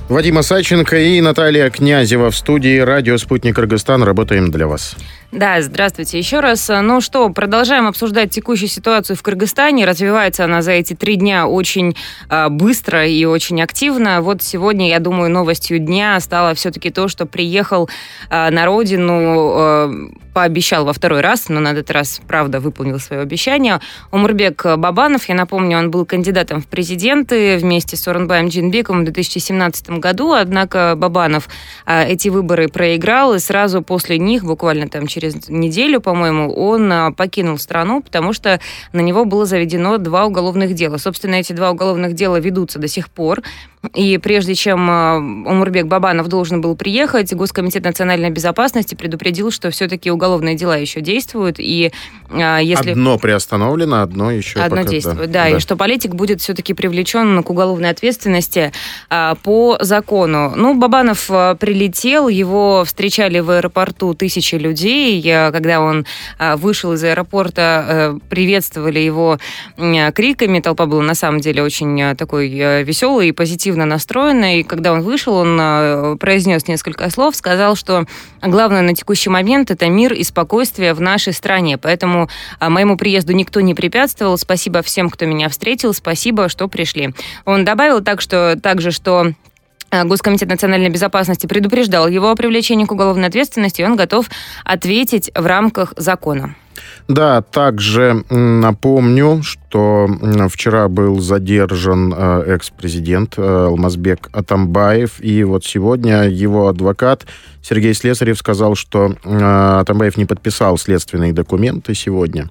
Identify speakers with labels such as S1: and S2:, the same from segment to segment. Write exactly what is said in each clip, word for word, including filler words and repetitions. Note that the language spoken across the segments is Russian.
S1: Вадим Осадченко и Наталья Князева в студии «Радио Спутник Кыргызстан». Работаем для вас.
S2: Да, здравствуйте еще раз. Ну что, продолжаем обсуждать текущую ситуацию в Кыргызстане. Развивается она за эти три дня очень э, быстро и очень активно. Вот сегодня, я думаю, новостью дня стало все-таки то, что приехал э, на родину, э, пообещал во второй раз, но на этот раз, правда, выполнил свое обещание, Омурбек Бабанов. Я напомню, он был кандидатом в президенты вместе с Сооронбаем Джейнбековым в две тысячи семнадцатом году, однако Бабанов э, эти выборы проиграл, и сразу после них, буквально там через Через неделю, по-моему, он покинул страну, потому что на него было заведено два уголовных дела. Собственно, эти два уголовных дела ведутся до сих пор. И прежде чем Омурбек Бабанов должен был приехать, Госкомитет национальной безопасности предупредил, что все-таки уголовные дела еще действуют. И если...
S1: Одно приостановлено, одно еще
S2: Одно
S1: пока,
S2: действует,
S1: да.
S2: да,
S1: да.
S2: И что политик будет все-таки привлечен к уголовной ответственности а, по закону. Ну, Бабанов прилетел, его встречали в аэропорту тысячи людей. Когда он вышел из аэропорта, приветствовали его криками. Толпа была на самом деле очень такой веселой и позитивно настроенной. И когда он вышел, он произнес несколько слов, сказал, что главное на текущий момент – это мир и спокойствие в нашей стране. Поэтому моему приезду никто не препятствовал. Спасибо всем, кто меня встретил. Спасибо, что пришли. Он добавил так, что, также, что Госкомитет национальной безопасности предупреждал его о привлечении к уголовной ответственности, и он готов ответить в рамках закона.
S1: Да, также напомню, что вчера был задержан экс-президент Алмазбек Атамбаев, и вот сегодня его адвокат Сергей Слесарев сказал, что Атамбаев не подписал следственные документы сегодня.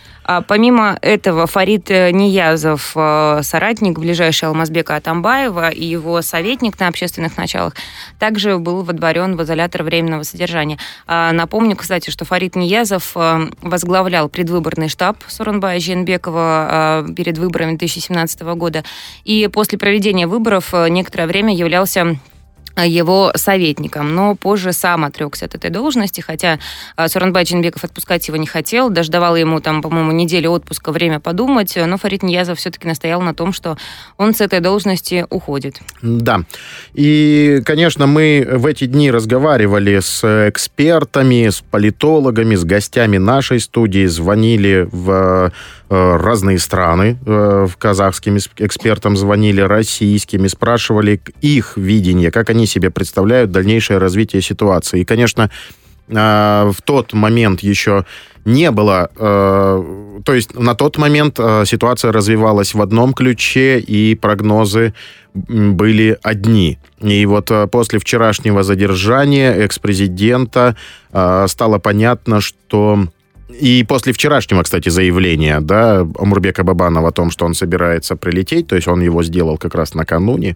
S2: А помимо этого, Фарид Ниязов, соратник ближайший Алмазбека Атамбаева, и его советник на общественных началах, также был водворен в изолятор временного содержания. Напомню, кстати, что Фарид Ниязов возглавлял предвыборный штаб Сооронбая Джейнбекова перед выборами две тысячи семнадцатого года, и после проведения выборов некоторое время являлся его советником, но позже сам отрекся от этой должности, хотя Сооронбай Джейнбеков отпускать его не хотел, даже давал ему, там, по-моему, неделю отпуска, время подумать, но Фарид Ниязов все-таки настоял на том, что он с этой должности уходит.
S1: Да, и, конечно, мы в эти дни разговаривали с экспертами, с политологами, с гостями нашей студии, звонили в разные страны, в казахским экспертам звонили, российскими, спрашивали их видение, как они себе представляют дальнейшее развитие ситуации. И, конечно, в тот момент еще не было, то есть на тот момент ситуация развивалась в одном ключе, и прогнозы были одни. И вот после вчерашнего задержания экс-президента стало понятно, что... И после вчерашнего, кстати, заявления, да, Омурбека Бабанова о том, что он собирается прилететь, то есть он его сделал как раз накануне,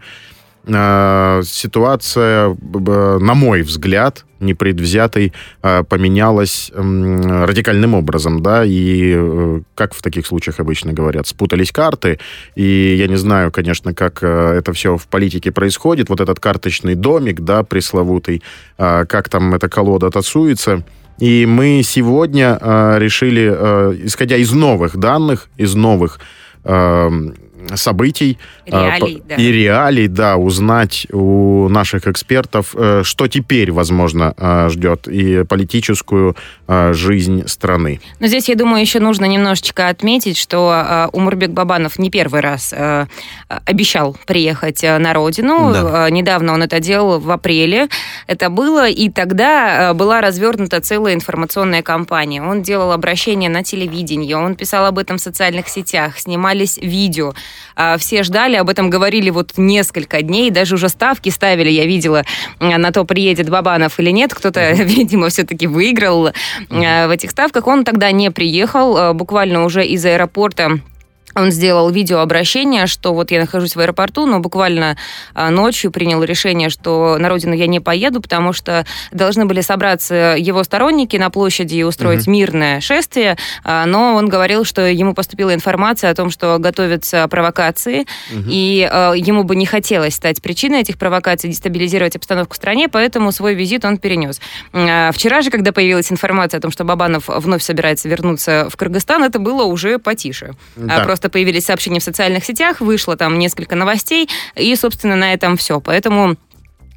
S1: э, ситуация, на мой взгляд, непредвзятой, э, поменялась э, радикальным образом, да, и, э, как в таких случаях обычно говорят, спутались карты, и я не знаю, конечно, как э, это все в политике происходит, вот этот карточный домик, да, пресловутый, э, как там эта колода тасуется. И мы сегодня э, решили, э, исходя из новых данных, из новых э, событий
S2: реалий,
S1: э,
S2: да.
S1: и реалий, да, узнать у наших экспертов, э, что теперь, возможно, э, ждет и политическую э, жизнь страны.
S2: Но здесь, я думаю, еще нужно немножечко отметить, что э, Омурбек Бабанов не первый раз э, обещал приехать на родину. Да. Э, недавно он это делал в апреле. Это было, и тогда э, была развернута целая информационная кампания. Он делал обращения на телевидении, он писал об этом в социальных сетях, снимались видео. Э, все ждали, об этом говорили вот несколько дней, даже уже ставки ставили, я видела, на то, приедет Бабанов или нет. Кто-то, mm-hmm. видимо, все-таки выиграл mm-hmm. в этих ставках. Он тогда не приехал, буквально уже из аэропорта. Он сделал видеообращение, что вот я нахожусь в аэропорту, но буквально ночью принял решение, что на родину я не поеду, потому что должны были собраться его сторонники на площади и устроить угу. мирное шествие, но он говорил, что ему поступила информация о том, что готовятся провокации, угу. и ему бы не хотелось стать причиной этих провокаций, дестабилизировать обстановку в стране, поэтому свой визит он перенес. Вчера же, когда появилась информация о том, что Бабанов вновь собирается вернуться в Кыргызстан, это было уже потише. Да. Просто появились сообщения в социальных сетях, вышло там несколько новостей, и, собственно, на этом все. Поэтому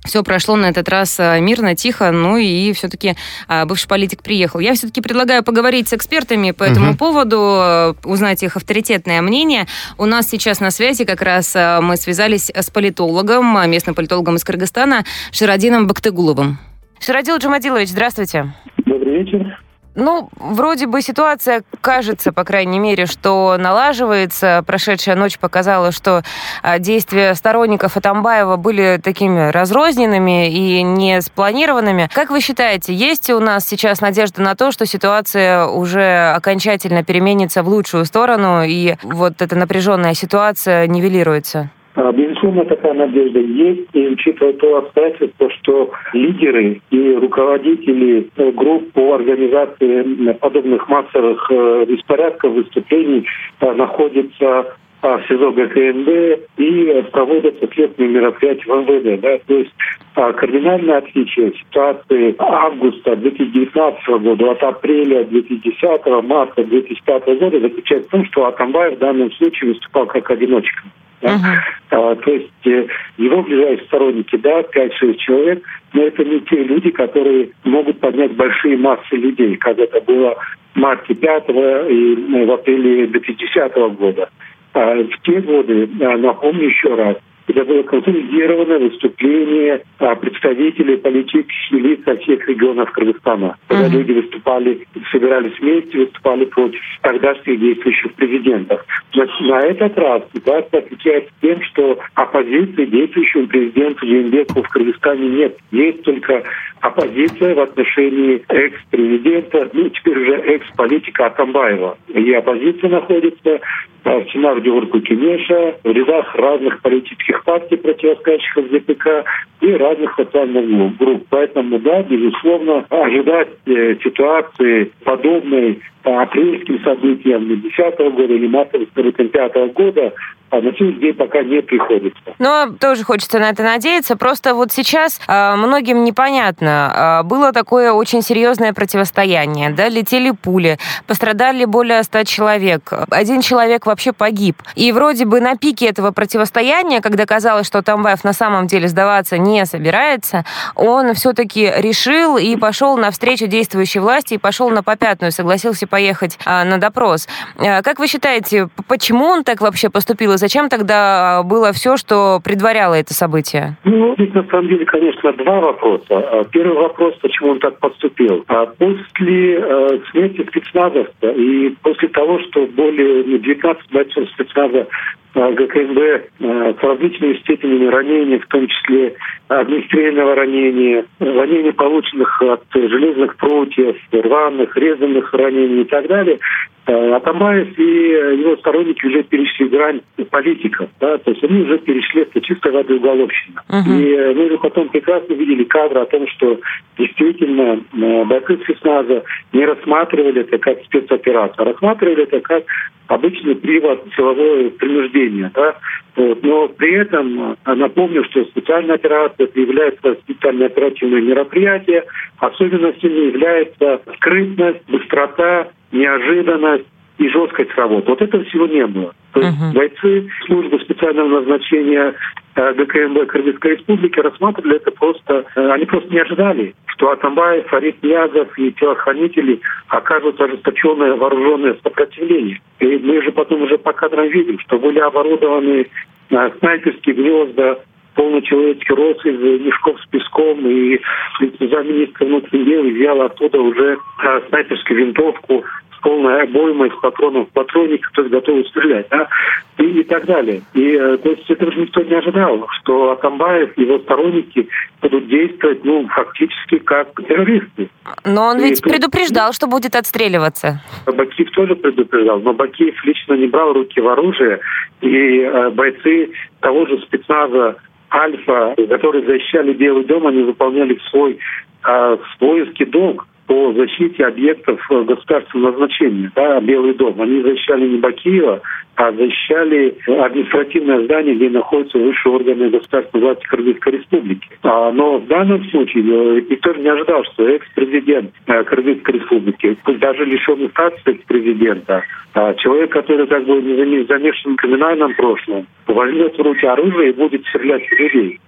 S2: все прошло на этот раз мирно, тихо, ну и все-таки бывший политик приехал. Я все-таки предлагаю поговорить с экспертами по этому угу. поводу, узнать их авторитетное мнение. У нас сейчас на связи как раз мы связались с политологом, местным политологом из Кыргызстана Ширадином Бактыгуловым. Ширадил Джумадилович, здравствуйте.
S3: Добрый вечер.
S2: Ну, вроде бы ситуация, кажется, по крайней мере, что налаживается. Прошедшая ночь показала, что действия сторонников Атамбаева были такими разрозненными и не спланированными. Как вы считаете, есть у нас сейчас надежда на то, что ситуация уже окончательно переменится в лучшую сторону, и вот эта напряженная ситуация нивелируется?
S3: Безусловно, такая надежда есть, и учитывая то обстоятельство, что лидеры и руководители групп по организации подобных массовых беспорядков, выступлений находятся в СИЗО ГКНБ и проводятся следственные мероприятия в эм вэ дэ. Да? То есть кардинальное отличие ситуации августа две тысячи девятнадцатого года от апреля две тысячи десятого, марта две тысячи пятого года заключается в том, что Атамбаев в данном случае выступал как одиночка. Да? Uh-huh. А, то есть э, его ближайшие сторонники, да, пять-шесть человек, но это не те люди, которые могут поднять большие массы людей, как это было в марте пятого и ну, в апреле две тысячи десятого года. А, в те годы, а, напомню еще раз, это было консолидированное выступление а, представителей политических элит со всех регионов Кыргызстана. Когда uh-huh. люди выступали, собирались вместе, выступали против тогдашних действующих президентов. Но на этот раз ситуация отличается тем, что оппозиции действующему президенту Жээнбекову в Кыргызстане нет. Есть только оппозиция в отношении экс-президента, ну теперь уже экс-политика Атамбаева. И оппозиция находится в Чынар Георгу Кенеша, в рядах разных политических партий, противостоящих эс дэ пэ ка, и разных социальных групп. Поэтому, да, безусловно, ожидать э, ситуации подобной э, апрельским событиям две тысячи десятого года или мартовским событиям две тысячи пятого года а на сегодняшний день пока не приходится.
S2: Но тоже хочется на это надеяться. Просто вот сейчас э, многим непонятно. Э, было такое очень серьезное противостояние. Да? Летели пули, пострадали более ста человек. Один человек вообще погиб. И вроде бы на пике этого противостояния, когда казалось, что Атамбаев на самом деле сдаваться не собирается, он все-таки решил и пошел навстречу действующей власти, и пошел на попятную, согласился поехать э, на допрос. Э, как вы считаете, почему он так вообще поступил? Зачем тогда было все, что предваряло это событие?
S3: Ну, здесь на самом деле, конечно, два вопроса. Первый вопрос, почему он так поступил. После э, смерти спецназовца и после того, что более девятнадцать бойцов спецназа ГКНБ э, с различными степенями ранений, в том числе огнестрельного ранения, ранений, полученных от железных прутьев, рваных, резанных ранений и так далее, э, Атамбаев и его сторонники уже перешли грань политиков. Да, то есть они уже перешли это чистой воды уголовщина. Uh-huh. И мы же потом прекрасно видели кадры о том, что действительно э, бойцы спецназа не рассматривали это как спецоперацию, а рассматривали это как обычный привод силовое принуждение. Да? Вот. Но при этом напомню, что специальная операция это является специальное оперативное мероприятие. Особенностью не является скрытность, быстрота, неожиданность и жесткость работы. Вот этого всего не было. То есть uh-huh. бойцы службы специального назначения ГКНБ Кыргызской Республики рассматривали это просто... Они просто не ожидали, что Атамбаев, Фарид Ниязов и телохранители окажут ожесточенное вооруженное сопротивление. И мы же потом уже по кадрам видим, что были оборудованы снайперские гнезда, полный человеческий рост из мешков с песком, и замминистра внутренних дел взял оттуда уже снайперскую винтовку с полной обоймой, с патроном в патронник, который готов стрелять, да, и, и так далее. И то есть этого же никто не ожидал, что Атамбаев и его сторонники будут действовать, ну, фактически как террористы.
S2: Но он ведь
S3: и,
S2: предупреждал, что будет отстреливаться.
S3: Бакиев тоже предупреждал, но Бакиев лично не брал руки в оружие, и э, бойцы того же спецназа «Альфа», которые защищали Белый дом, они выполняли свой э, воинский долг по защите объектов государственного значения, да, Белый дом. Они защищали не Бакиева, а защищали административное здание, где находятся высшие органы государственной власти Кыргызской Республики. А, но в данном случае никто не ожидал, что экс-президент Кыргызской Республики, пусть даже лишенный статуса экс-президента, а человек, который как бы замешан в криминальном прошлом, возьмет в руки оружие и будет стрелять в людей.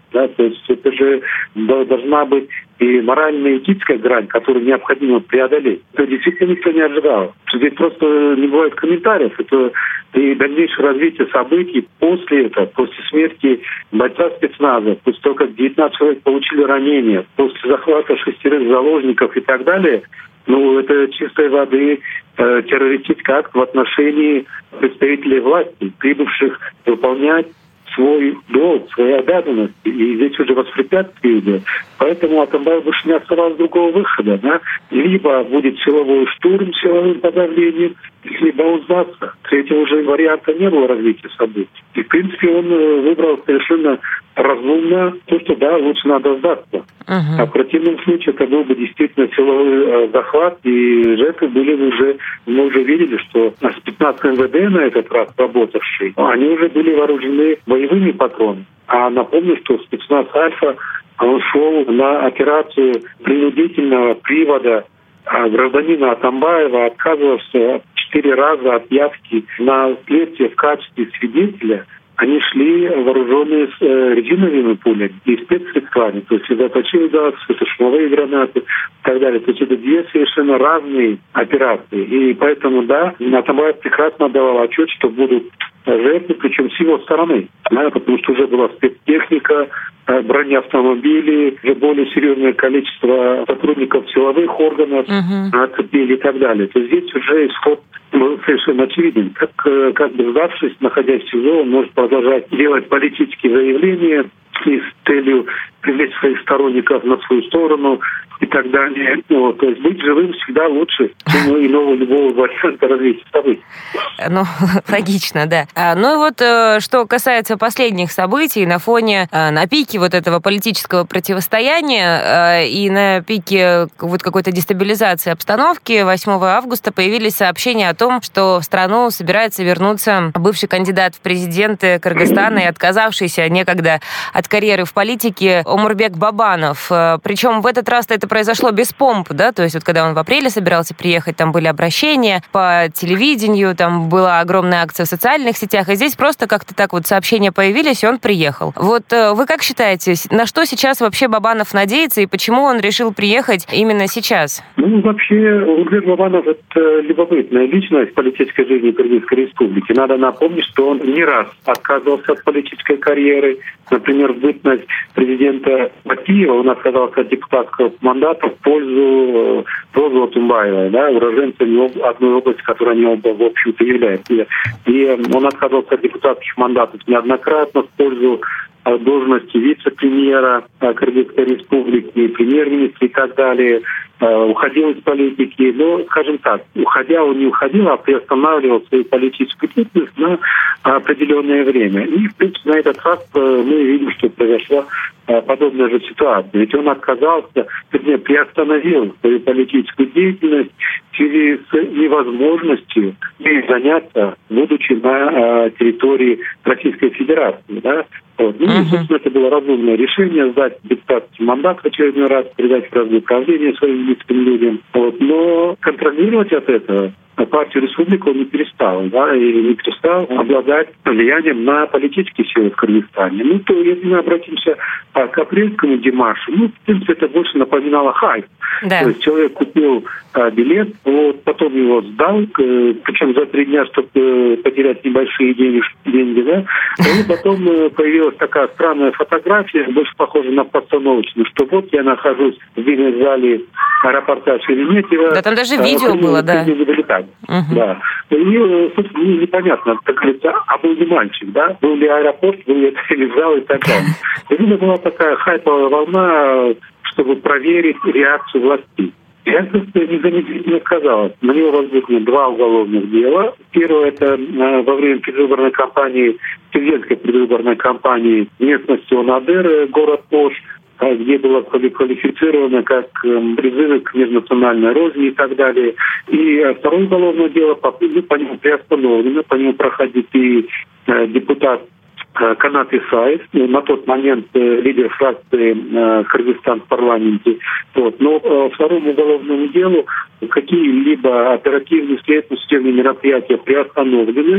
S3: Да? То есть это же должна быть и моральная, и этическая грань, которую необходимо преодолеть. Это действительно никто не ожидал. Здесь просто не бывает комментариев. Это и дальнейшее развитие событий после этого, после смерти бойца спецназа, после того, как девятнадцать человек получили ранения, после захвата шестерых заложников и так далее, ну, это чистой воды э, террористический акт в отношении представителей власти, прибывших выполнять свой долг, свои обязанности. И здесь уже воспрепятствие идет. Поэтому Атамбаеву больше не оставалось другого выхода. Да? Либо будет силовой штурм, силовым подавлением, либо он сдастся. Третьего уже варианта не было развития событий. И, в принципе, он выбрал совершенно разумно то, что да, лучше надо сдаться. Uh-huh. А в противном случае это был бы действительно силовой э, захват, и жертвы были уже, мы уже видели, что спецназ эм вэ дэ на этот раз работавший, они уже были вооружены боевыми патронами. А напомню, что спецназ «Альфа», он шел на операцию принудительного привода гражданина Атамбаева, отказывался четыре раза от явки на следствие в качестве свидетеля. Они шли вооруженные с э, резиновыми пулями и спецсредствами, то есть заточили газ, шумовые гранаты и так далее. То есть это две совершенно разные операции. И поэтому, да, Атамбаев прекрасно отдавал отчет, что будут жертвы, причем с его стороны. Да, потому что уже была спецтехника, бронеавтомобили, уже более серьезное количество сотрудников силовых органов, uh-huh. оцепили и так далее. То есть здесь уже исход был совершенно очевиден. Как, как бы сдавшись, находясь в СИЗО, он может продолжать делать политические заявления и с целью привлечь своих сторонников на свою сторону и так далее. Вот. То есть быть живым всегда лучше, чем иного любого варианта развития событий.
S2: Ну, логично, да. Ну и вот, что касается последних событий, на фоне, на пике вот этого политического противостояния и на пике вот какой-то дестабилизации обстановки восьмого августа появились сообщения о том, что в страну собирается вернуться бывший кандидат в президенты Кыргызстана и отказавшийся некогда от карьеры в политике Омурбек Бабанов. Причем в этот раз это произошло без помп, да, то есть вот когда он в апреле собирался приехать, там были обращения по телевидению, там была огромная акция в социальных сетях, и здесь просто как-то так вот сообщения появились, и он приехал. Вот вы как считаете, на что сейчас вообще Бабанов надеется, и почему он решил приехать именно сейчас?
S3: Ну, вообще, Омурбек Бабанов — это любопытная личность в политической жизни Кыргызской Республики. Надо напомнить, что он не раз отказывался от политической карьеры. Например, в бытность президента Батиева он отказался от депутатского мандата в пользу Розы Отунбаевой, да, уроженца одной области, которая не оба, в общем-то, является. И он отказался от депутатских мандатов неоднократно в пользу должности вице-премьера Кыргызской Республики, премьер-министра и так далее, уходил из политики. Но, скажем так, уходя он не уходил, а приостанавливал свою политическую деятельность на определенное время. И, в принципе, на этот раз мы видим, что произошла подобная же ситуация. Ведь он отказался, вернее, приостановил свою политическую деятельность в связи с невозможностью ей заняться, будучи на территории Российской Федерации. Да? Вот. Ну, uh-huh. и, собственно, это было разумное решение сдать депутатский мандат в очередной раз, передать в разуправление своим близким людям. Вот. Но контролировать от этого партию «Республику» он не перестал, да, и не перестал обладать влиянием на политические силы в Кыргызстане. Ну, то, если мы обратимся а, к апрельскому демаршу, ну, в принципе, это больше напоминало хайп. Да. То есть человек купил а, билет, вот, потом его сдал, э, причем за три дня, чтобы э, потерять небольшие деньги, деньги, да, и потом э, появилась такая странная фотография, больше похожа на постановочную, что вот я нахожусь в бизнес-зале аэропорта Шереметьево.
S2: Да, там даже видео
S3: а,
S2: было, да.
S3: Uh-huh. Да. И, собственно, непонятно, как говорится, а был ли мальчик, да? Был ли аэропорт, был ли телевизор и так далее. И это была такая хайповая волна, чтобы проверить реакцию властей. Я просто незамедлительно сказал, на него возбуждено два уголовных дела. Первое — это во время предвыборной кампании, президентской предвыборной кампании местности Онадыр, город Ош, где было квалифицировано как призывы к межнациональной розни и так далее. И второе уголовное дело, по, по нему приостановлено, по нему проходит и депутат Канат Исаев, на тот момент лидер фракции Кыргызстан в парламенте. Вот. Но второму уголовному делу какие-либо оперативные следственные мероприятия приостановлены.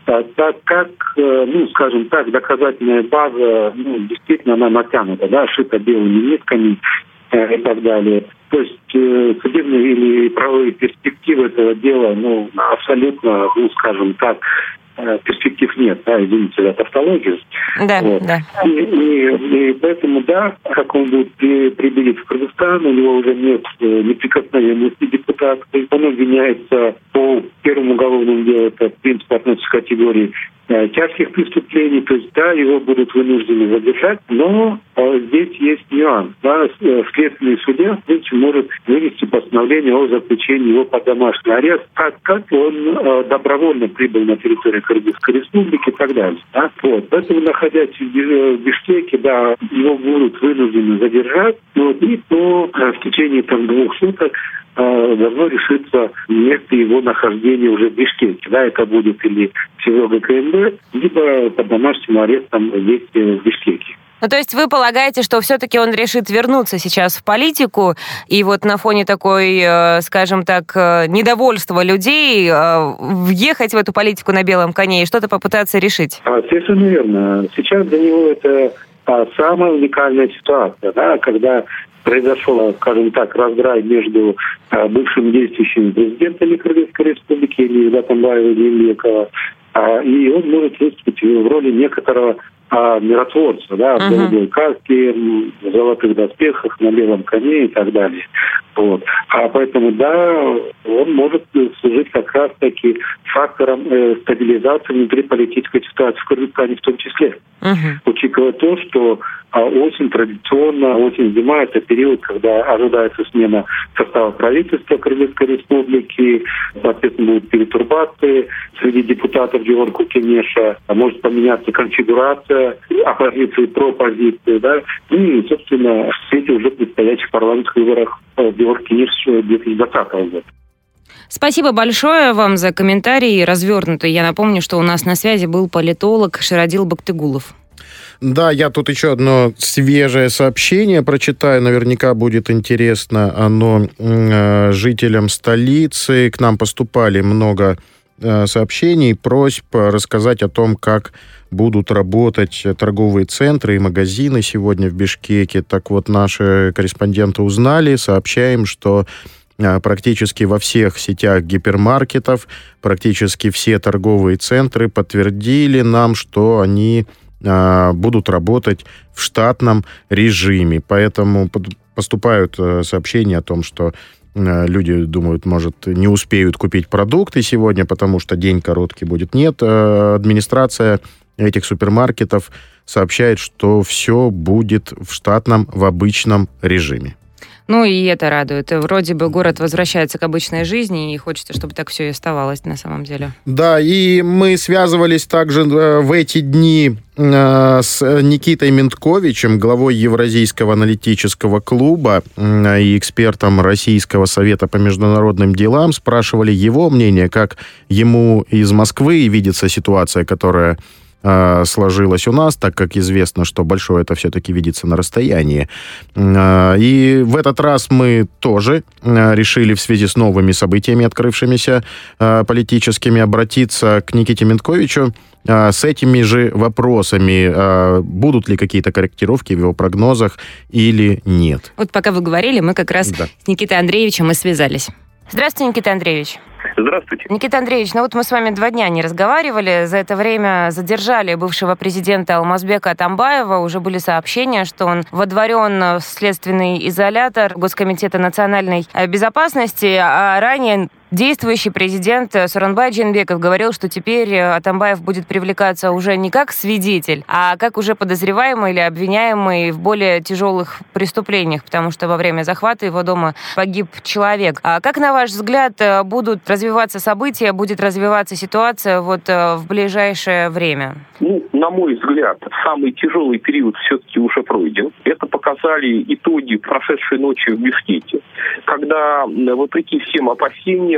S3: так как, ну, скажем так, доказательная база, ну, действительно, она натянута, да, шита белыми нитками и так далее. То есть э, судебные или правовые перспективы этого дела, ну, абсолютно, ну, скажем так, перспектив нет, да, извините за тавтологию.
S2: Да,
S3: вот. да. И, и, и поэтому, да, как он будет прибылить в Кыргызстан, у него уже нет неприкосновенности депутатской. Он обвиняется по первому уголовному делу, это в принципе относится к категории э, тяжких преступлений, то есть, да, его будут вынуждены задержать, но э, здесь есть нюанс, да, следственный судья, в принципе, может вынести постановление о заключении его под домашний арест, так как он э, добровольно прибыл на территорию Кыргызской республики и так далее. Да? Вот. Поэтому, находясь в Бишкеке, да, его будут вынуждены задержать, вот, и по, в течение там, двух суток э, должно решиться место его нахождения уже в Бишкеке. Да? Это будет или СИЗО ГКМБ, либо под домашним арестом здесь в Бишкеке.
S2: Ну, то есть вы полагаете, что все-таки он решит вернуться сейчас в политику, и вот на фоне такой, скажем так, недовольства людей въехать в эту политику на белом коне и что-то попытаться решить?
S3: Совершенно верно. Сейчас для него это самая уникальная ситуация, да, когда произошел, скажем так, раздрай между бывшими действующими президентами Кыргызской республики, Эмиля Атамбаева и Жээнбекова, и он может выступить в роли некоторого а миротворца, да, в uh-huh. голубой каске, в золотых доспехах, на белом коне и так далее. Вот. А поэтому, да, он может служить как раз-таки фактором э, стабилизации внутриполитической ситуации в Кыргызстане в том числе. Uh-huh. Учитывая то, что а, осень традиционно, осень-зима – это период, когда ожидается смена состава правительства Кыргызской республики, соответственно, будут перетурбации среди депутатов Георгия Кенеша, а может поменяться конфигурация оппозиции, пропозиции, да, и, собственно, в свете уже предстоящих парламентских выборах Георгий Кенеш две тысячи двадцатого года.
S2: Спасибо большое вам за комментарий развернутый. Я напомню, что у нас на связи был политолог Ширадил Бактыгулов.
S1: Да, я тут еще одно свежее сообщение прочитаю. Наверняка будет интересно оно э, жителям столицы. К нам поступали много э, сообщений, просьб рассказать о том, как будут работать торговые центры и магазины сегодня в Бишкеке. Так вот, наши корреспонденты узнали, сообщаем, что практически во всех сетях гипермаркетов, практически все торговые центры подтвердили нам, что они а, будут работать в штатном режиме. Поэтому поступают сообщения о том, что люди думают, может, не успеют купить продукты сегодня, потому что день короткий будет. Нет, администрация этих супермаркетов сообщает, что все будет в штатном, в обычном режиме.
S2: Ну и это радует. Вроде бы город возвращается к обычной жизни, и хочется, чтобы так все и оставалось на самом деле.
S1: Да, и мы связывались также в эти дни с Никитой Ментковичем, главой Евразийского аналитического клуба и экспертом Российского совета по международным делам. Спрашивали его мнение, как ему из Москвы видится ситуация, которая сложилось у нас, так как известно, что большое это все-таки видится на расстоянии. И в этот раз мы тоже решили в связи с новыми событиями, открывшимися политическими, обратиться к Никите Ментковичу с этими же вопросами. Будут ли какие-то корректировки в его прогнозах или нет?
S2: Вот пока вы говорили, мы как раз да. с Никитой Андреевичем и связались. Здравствуйте, Никита Андреевич.
S4: Здравствуйте.
S2: Никита Андреевич, ну вот мы с вами два дня не разговаривали. За это время задержали бывшего президента Алмазбека Атамбаева. Уже были сообщения, что он водворен в следственный изолятор Госкомитета национальной безопасности, а ранее действующий президент Сооронбай Жээнбеков говорил, что теперь Атамбаев будет привлекаться уже не как свидетель, а как уже подозреваемый или обвиняемый в более тяжелых преступлениях, потому что во время захвата его дома погиб человек. А как, на ваш взгляд, будут развиваться события, будет развиваться ситуация вот в ближайшее время?
S4: Ну, на мой взгляд, самый тяжелый период все-таки уже пройден. Это показали итоги прошедшей ночи в Бишкеке, когда, вопреки всем опасениям,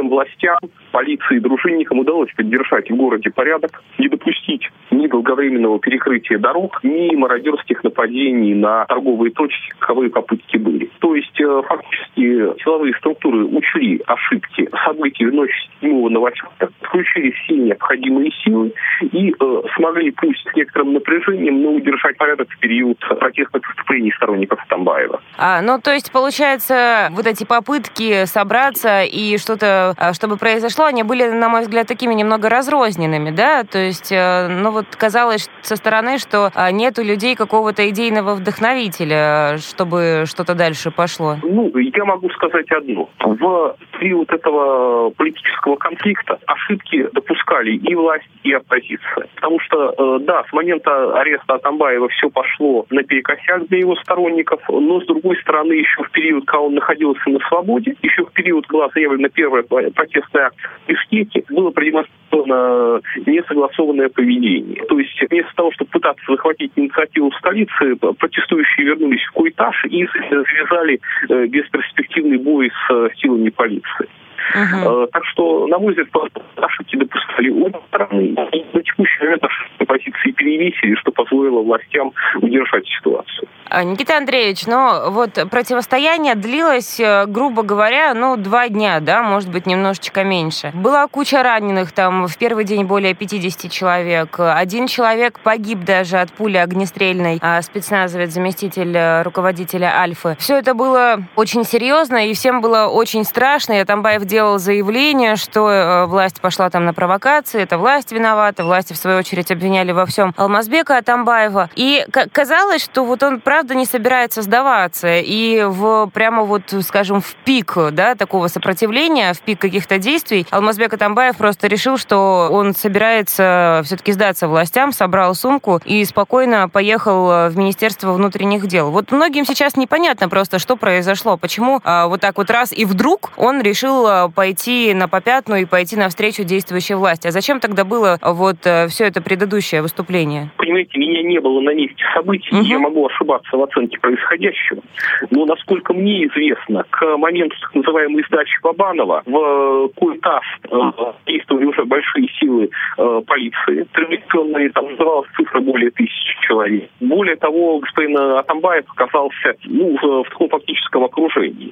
S4: местным властям, полиции и дружинникам удалось поддержать в городе порядок, не допустить ни долговременного перекрытия дорог, ни мародерских нападений на торговые точки, каковые попытки были. То есть, фактически, силовые структуры учли ошибки событий в ночь с седьмого на восьмое, включили все необходимые силы и э, смогли, пусть с некоторым напряжением, но удержать порядок в период протестных выступлений сторонников Атамбаева.
S2: А, ну, то есть, получается, вот эти попытки собраться и что-то, чтобы произошло, они были, на мой взгляд, такими немного разрозненными, да? То есть, ну, вот казалось со стороны, что нет у людей какого-то идейного вдохновителя, чтобы что-то дальше пошло.
S4: Ну, я могу сказать одно. В период этого политического конфликта ошибки допускали и власть, и оппозиция. Потому что, да, с момента ареста Атамбаева все пошло наперекосяк для его сторонников, но, с другой стороны, еще в период, когда он находился на свободе, еще в период, когда заявлена первая протестная акция в Бишкеке, было продемонстрировано несогласованное поведение. То есть, вместо того, чтобы пытаться захватить инициативу в столице, протестующие вернулись в Куйташ и завязали бесперспективный бой с силами полиции. Uh-huh. Так что, на мой взгляд, ошибки допускали обе стороны. И на текущий момент ошибки позиции перевесили, что позволило властям удержать ситуацию.
S2: Никита Андреевич, ну вот противостояние длилось, грубо говоря, ну два дня, да, может быть, немножечко меньше. Была куча раненых, там в первый день более пятьдесят человек. Один человек погиб даже от пули огнестрельной, а спецназовец, заместитель руководителя Альфы. Все это было очень серьезно, и всем было очень страшно. И Атамбаев делал заявление, что власть пошла там на провокации, это власть виновата, власти, в свою очередь, обвиняли во всем Алмазбека Атамбаева. И казалось, что вот он, правда, не собирается сдаваться. И в прямо вот, скажем, в пик, да, такого сопротивления, в пик каких-то действий, Алмазбек Атамбаев просто решил, что он собирается все-таки сдаться властям, собрал сумку и спокойно поехал в Министерство внутренних дел. Вот многим сейчас непонятно просто, что произошло, почему а, вот так вот раз и вдруг он решил пойти на попятную и пойти навстречу действующей власти. А зачем тогда было вот все это предыдущее выступление?
S4: Понимаете, меня не было на месте событий, угу. Я могу ошибаться в оценке происходящего. Но, насколько мне известно, к моменту так называемой сдачи Бабанова в Куйташ э, действовали уже большие силы э, полиции. Традиционно там называлась цифра более тысячи человек. Более того, господин Атамбаев оказался ну, в, в таком фактическом окружении.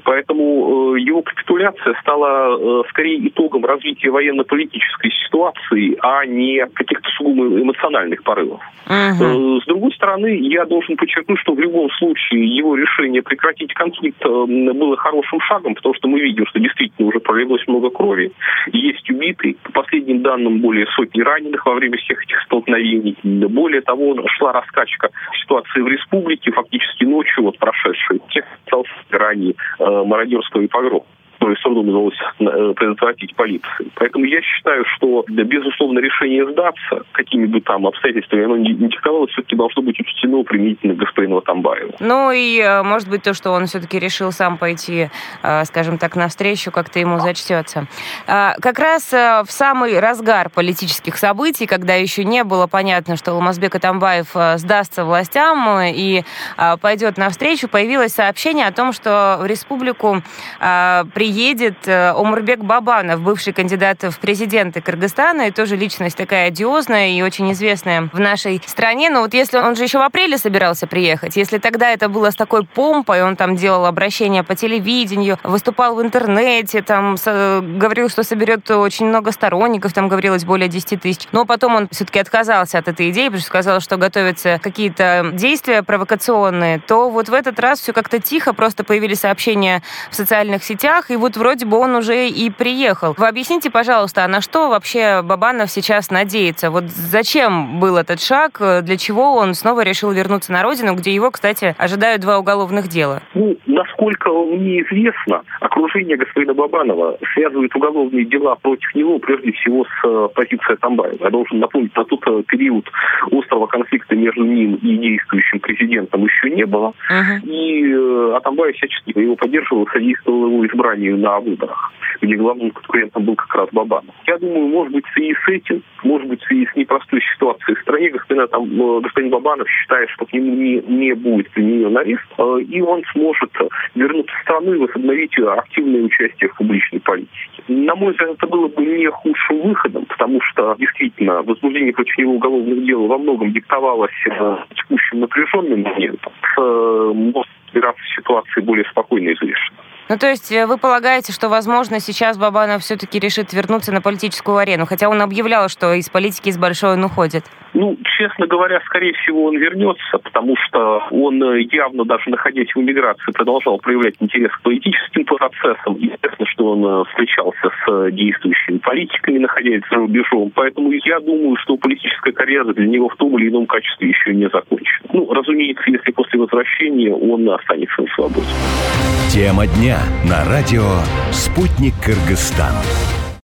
S4: Поэтому э, его капитуляция стала э, скорее итогом развития военно-политической ситуации, а не каких-то сугубо эмоциональных порывов. Uh-huh. Э, с другой стороны, я должен подчеркнуть, что в любом случае его решение прекратить конфликт э, было хорошим шагом, потому что мы видим, что действительно уже пролилось много крови, есть убитые, по последним данным более сотни раненых во время всех этих столкновений. Более того, шла раскачка ситуации в республике, фактически ночью, вот прошедшей, тех остался ранее э, мародерского и погрома, который с трудом удалось предотвратить полиции. Поэтому я считаю, что, да, безусловно, решение сдаться какими-бы там обстоятельствами, оно не, не диктовалось, все-таки должно быть учтено применительно к господину Атамбаеву.
S2: Ну и, может быть, то, что он все-таки решил сам пойти, скажем так, навстречу, как-то ему зачтется. Как раз в самый разгар политических событий, когда еще не было понятно, что Алмазбек Атамбаев сдастся властям и пойдет навстречу, появилось сообщение о том, что в республику при приедет Омурбек Бабанов, бывший кандидат в президенты Кыргызстана, и тоже личность такая одиозная и очень известная в нашей стране. Но вот если он же еще в апреле собирался приехать, если тогда это было с такой помпой, он там делал обращения по телевидению, выступал в интернете, там с, говорил, что соберет очень много сторонников, там говорилось более десять тысяч. Но потом он все-таки отказался от этой идеи, потому что сказал, что готовятся какие-то действия провокационные, то вот в этот раз все как-то тихо, просто появились сообщения в социальных сетях, и вот вроде бы он уже и приехал. Вы объясните, пожалуйста, а на что вообще Бабанов сейчас надеется? Вот зачем был этот шаг? Для чего он снова решил вернуться на родину, где его, кстати, ожидают два уголовных дела?
S4: Ну, насколько мне известно, окружение господина Бабанова связывает уголовные дела против него прежде всего с позицией Атамбаева. Я должен напомнить, на тот период острого конфликта между ним и действующим президентом еще не было. Uh-huh. И Атамбаев всячески его поддерживал, содействовал его избранию на выборах, где главным конкурентом был как раз Бабанов. Я думаю, может быть, в связи с этим, может быть, в связи с непростой ситуацией в стране, господин, там, господин Бабанов считает, что к нему не, не будет применен арест, и он сможет вернуться в страну и возобновить активное участие в публичной политике. На мой взгляд, это было бы не худшим выходом, потому что действительно возбуждение против него уголовных дел во многом диктовалось текущим напряженным моментом. Может разбираться в ситуации более спокойно и взвешенно.
S2: Ну, то есть вы полагаете, что, возможно, сейчас Бабанов все-таки решит вернуться на политическую арену, хотя он объявлял, что из политики с большой он уходит?
S4: Ну, честно говоря, скорее всего, он вернется, потому что он явно, даже находясь в эмиграции, продолжал проявлять интерес к политическим процессам. Известно, что он встречался с действующими политиками, находясь за рубежом. Поэтому я думаю, что политическая карьера для него в том или ином качестве еще не закончена. Ну, разумеется, если после возвращения он останется на свободе.
S5: Тема дня на радио «Спутник Кыргызстан».